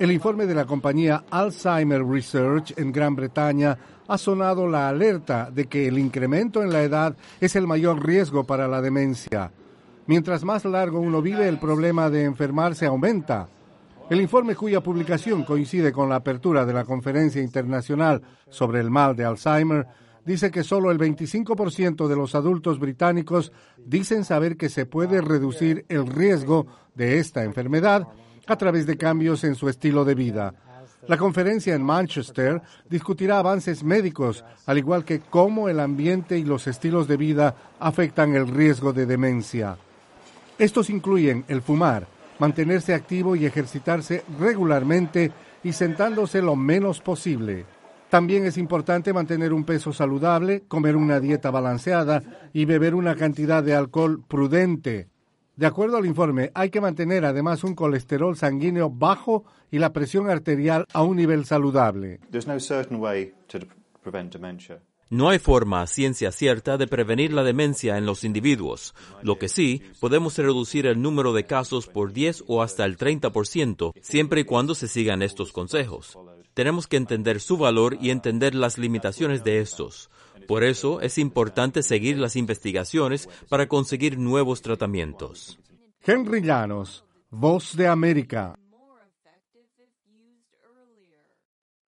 El informe de la compañía Alzheimer Research en Gran Bretaña ha sonado la alerta de que el incremento en la edad es el mayor riesgo para la demencia. Mientras más largo uno vive, el problema de enfermarse aumenta. El informe, cuya publicación coincide con la apertura de la Conferencia Internacional sobre el Mal de Alzheimer, dice que solo el 25% de los adultos británicos dicen saber que se puede reducir el riesgo de esta enfermedad a través de cambios en su estilo de vida. La conferencia en Manchester discutirá avances médicos, al igual que cómo el ambiente y los estilos de vida afectan el riesgo de demencia. Estos incluyen el fumar, mantenerse activo y ejercitarse regularmente y sentándose lo menos posible. También es importante mantener un peso saludable, comer una dieta balanceada y beber una cantidad de alcohol prudente. De acuerdo al informe, hay que mantener además un colesterol sanguíneo bajo y la presión arterial a un nivel saludable. No hay forma a ciencia cierta de prevenir la demencia en los individuos. Lo que sí, podemos reducir el número de casos por 10 o hasta el 30%, siempre y cuando se sigan estos consejos. Tenemos que entender su valor y entender las limitaciones de estos. Por eso es importante seguir las investigaciones para conseguir nuevos tratamientos. Henry Llanos, Voz de América.